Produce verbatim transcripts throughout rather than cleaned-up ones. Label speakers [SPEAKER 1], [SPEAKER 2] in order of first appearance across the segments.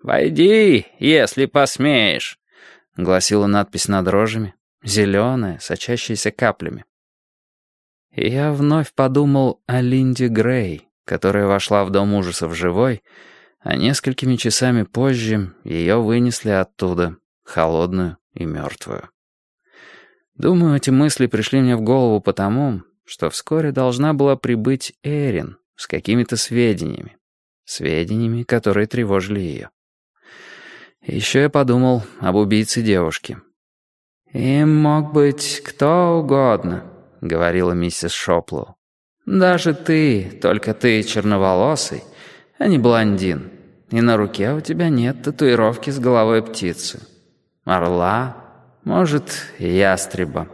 [SPEAKER 1] «Войди, если посмеешь», — гласила надпись над рожами, зеленая, сочащаяся каплями. И я вновь подумал о Линде Грей, которая вошла в дом ужасов живой, а несколькими часами позже ее вынесли оттуда, холодную и мертвую. Думаю, эти мысли пришли мне в голову потому, что вскоре должна была прибыть Эрин с какими-то сведениями, сведениями, которые тревожили ее. Еще я подумал об убийце девушки. «Им мог быть кто угодно», — говорила миссис Шоплоу. «Даже ты, только ты черноволосый, а не блондин. И на руке у тебя нет татуировки с головой птицы. Орла, может, ястреба».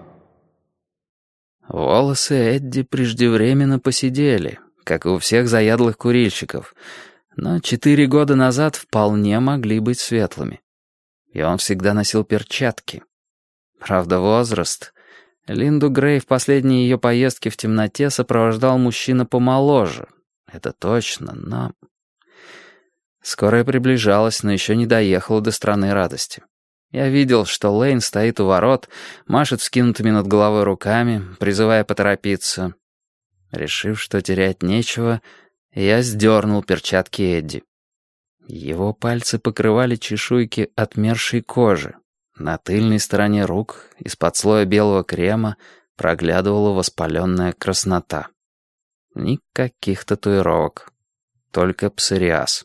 [SPEAKER 1] Волосы Эдди преждевременно поседели, как и у всех заядлых курильщиков, но четыре года назад вполне могли быть светлыми. И он всегда носил перчатки. Правда, возраст. Линду Грей в последние ее поездки в темноте сопровождал мужчина помоложе. Это точно, но... Скорая приближалась, но еще не доехала до страны радости. Я видел, что Лейн стоит у ворот, машет вскинутыми над головой руками, призывая поторопиться. Решив, что терять нечего, я сдернул перчатки Эдди. Его пальцы покрывали чешуйки отмершей кожи. На тыльной стороне рук, из-под слоя белого крема, проглядывала воспаленная краснота. Никаких татуировок. Только псориаз.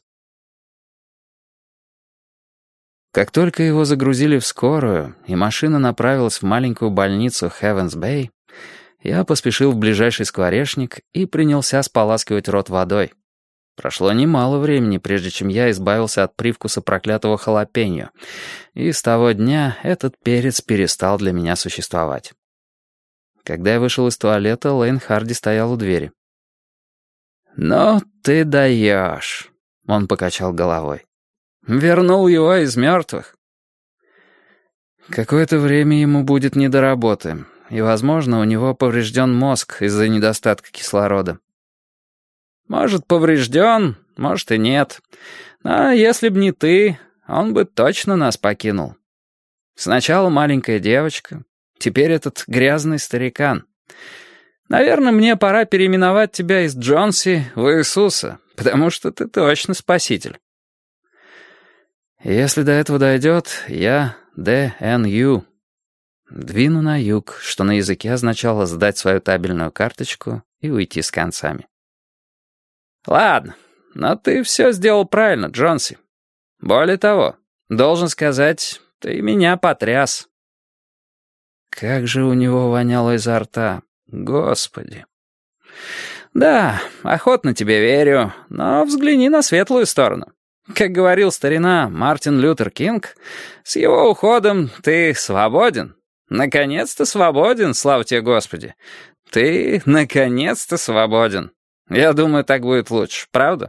[SPEAKER 1] Как только его загрузили в скорую, и машина направилась в маленькую больницу Хевенс-Бэй, я поспешил в ближайший скворечник и принялся споласкивать рот водой. Прошло немало времени, прежде чем я избавился от привкуса проклятого халапеньо, и с того дня этот перец перестал для меня существовать. Когда я вышел из туалета, Лейн Харди стоял у двери. «Ну ты даешь», — он покачал головой. «Вернул его из мертвых». Какое-то время ему будет не до работы, и, возможно, у него поврежден мозг из-за недостатка кислорода. «Может, поврежден, может и нет. Но если б не ты, он бы точно нас покинул. Сначала маленькая девочка, теперь этот грязный старикан. Наверное, мне пора переименовать тебя из Джонси в Иисуса, потому что ты точно спаситель». Если до этого дойдет, я Д Н Ю. Двину на юг, что на языке означало сдать свою табельную карточку и уйти с концами. «Ладно, но ты все сделал правильно, Джонси. Более того, должен сказать, ты меня потряс». Как же у него воняло изо рта, Господи. «Да, охотно тебе верю, но взгляни на светлую сторону. Как говорил старина Мартин Лютер Кинг, с его уходом ты свободен. Наконец-то свободен, слава тебе, Господи. Ты наконец-то свободен. Я думаю, так будет лучше, правда?»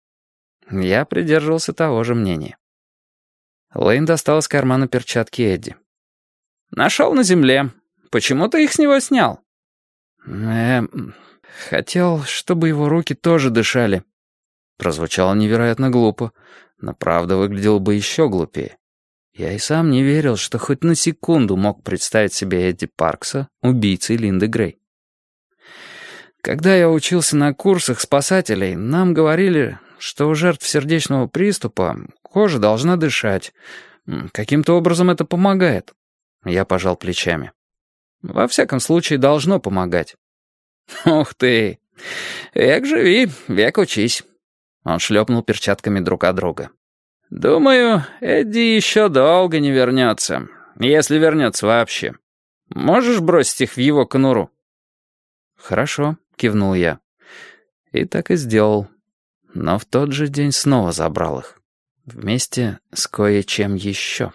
[SPEAKER 1] Я придерживался того же мнения. Лейн достал из кармана перчатки Эдди. «Нашел на земле. Почему ты их с него снял?» «Эм... Хотел, чтобы его руки тоже дышали». Прозвучало невероятно глупо, но правда выглядела бы еще глупее. Я и сам не верил, что хоть на секунду мог представить себе Эдди Паркса убийцей Линды Грей. Когда я учился на курсах спасателей, нам говорили, что у жертв сердечного приступа кожа должна дышать. Каким-то образом это помогает. Я пожал плечами. Во всяком случае, должно помогать. «Ух ты! Век живи, век учись». Он шлепнул перчатками друг от друга. «Думаю, Эдди еще долго не вернется, если вернется вообще. Можешь бросить их в его конуру?» «Хорошо», — кивнул я. И так и сделал. Но в тот же день снова забрал их. Вместе с кое-чем еще.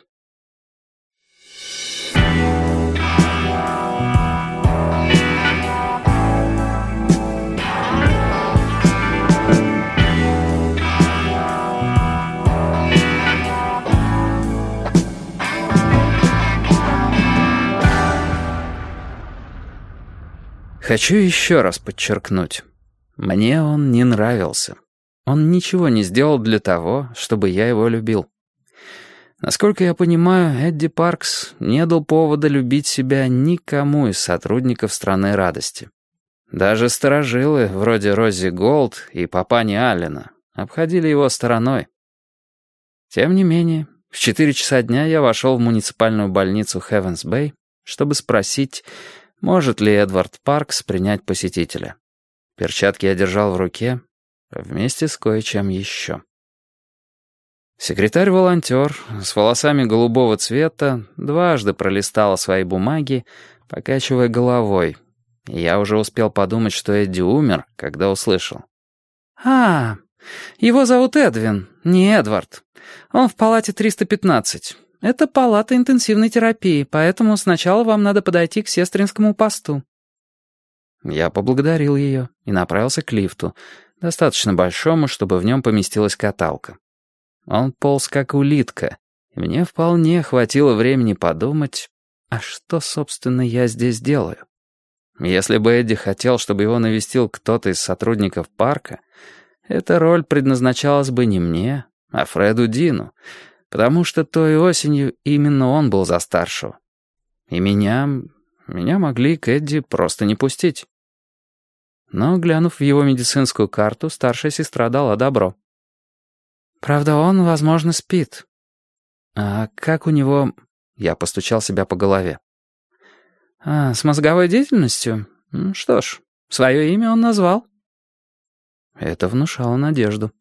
[SPEAKER 1] Хочу еще раз подчеркнуть. Мне он не нравился. Он ничего не сделал для того, чтобы я его любил. Насколько я понимаю, Эдди Паркс не дал повода любить себя никому из сотрудников «Страны радости». Даже старожилы, вроде Рози Голд и папани Аллена, обходили его стороной. Тем не менее, в четыре часа дня я вошел в муниципальную больницу Хевенс-Бэй, чтобы спросить, может ли Эдвард Паркс принять посетителя. Перчатки я держал в руке, вместе с кое-чем еще. Секретарь-волонтер с волосами голубого цвета дважды пролистала свои бумаги, покачивая головой. И я уже успел подумать, что Эдди умер, когда услышал. «А, его зовут Эдвин, не Эдвард. Он в палате триста пятнадцать. Это палата интенсивной терапии, поэтому сначала вам надо подойти к сестринскому посту». Я поблагодарил ее и направился к лифту, достаточно большому, чтобы в нем поместилась каталка. Он полз как улитка, и мне вполне хватило времени подумать, а что, собственно, я здесь делаю? Если бы Эдди хотел, чтобы его навестил кто-то из сотрудников парка, эта роль предназначалась бы не мне, а Фреду Дину, потому что той осенью именно он был за старшего. И меня... меня могли к Эдди просто не пустить. Но, глянув в его медицинскую карту, старшая сестра дала добро. «Правда, он, возможно, спит». «А как у него...» Я постучал себя по голове. «А, с мозговой деятельностью? Что ж, свое имя он назвал». Это внушало надежду.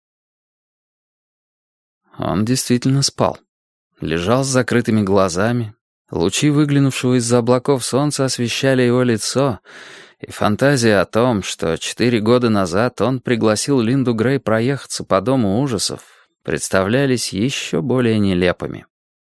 [SPEAKER 1] Он действительно спал. Лежал с закрытыми глазами. Лучи выглянувшего из-за облаков солнца освещали его лицо, и фантазия о том, что четыре года назад он пригласил Линду Грей проехаться по дому ужасов, представлялись еще более нелепыми.